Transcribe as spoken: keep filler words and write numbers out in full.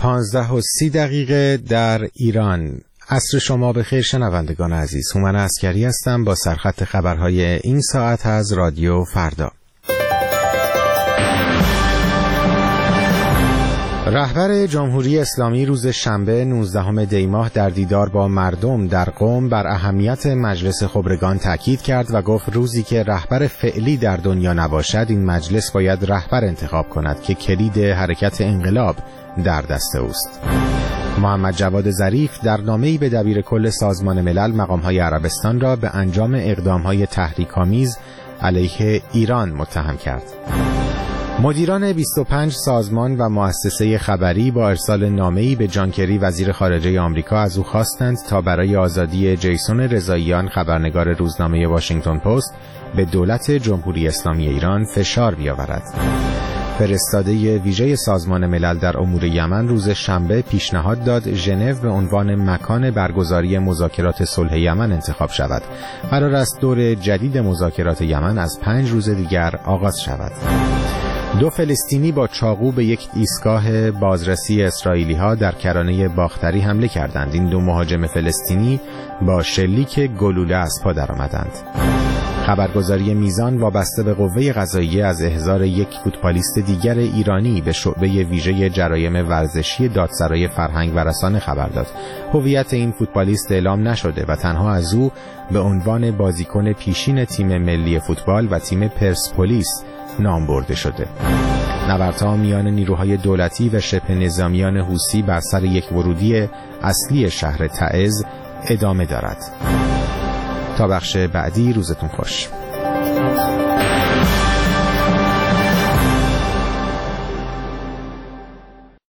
پانزده و سی دقیقه در ایران. عصر شما بخیر شنوندگان عزیز. هومن عسکری هستم با سرخط خبرهای این ساعت از رادیو فردا. رهبر جمهوری اسلامی روز شنبه نوزدهم دی ماه در دیدار با مردم در قم بر اهمیت مجلس خبرگان تاکید کرد و گفت روزی که رهبر فعلی در دنیا نباشد این مجلس باید رهبر انتخاب کند که کلید حرکت انقلاب در دست اوست. محمد جواد ظریف در نامه‌ای به دبیر کل سازمان ملل مقام‌های عربستان را به انجام اقدام‌های تحریک‌آمیز علیه ایران متهم کرد. مدیران بیست و پنج سازمان و مؤسسه خبری با ارسال نامه‌ای به جان کری وزیر خارجه آمریکا از او خواستند تا برای آزادی جیسون رضاییان خبرنگار روزنامه واشنگتن پست به دولت جمهوری اسلامی ایران فشار بیاورد. فرستاده ویژه سازمان ملل در امور یمن روز شنبه پیشنهاد داد ژنو به عنوان مکان برگزاری مذاکرات صلح یمن انتخاب شود. قرار است دور جدید مذاکرات یمن از پنج روز دیگر آغاز شود. دو فلسطینی با چاقو به یک ایستگاه بازرسی اسرائیلی‌ها در کرانه باختری حمله کردند. این دو مهاجم فلسطینی با شلیک گلوله از پا درآمدند. خبرگزاری میزان وابسته به قوه قضاییه از احضار یک فوتبالیست دیگر ایرانی به شعبه ویژه جرایم ورزشی دادسرای فرهنگ و رسانه خبر داد. هویت این فوتبالیست اعلام نشده و تنها از او به عنوان بازیکن پیشین تیم ملی فوتبال و تیم پرسپولیس نام برده شده. نبردها میان نیروهای دولتی و شبه نظامیان حوثی بر سر یک ورودی اصلی شهر تعز ادامه دارد. تا بخش بعدی روزتون خوش.